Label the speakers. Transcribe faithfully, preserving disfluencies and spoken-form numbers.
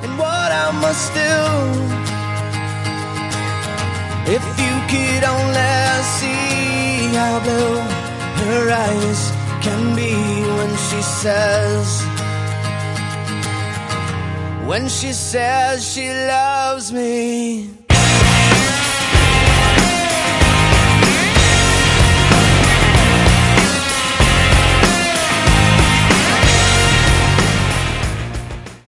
Speaker 1: and what I must do. If you could only see how blue her eyes can be when she says, when she says she loves me.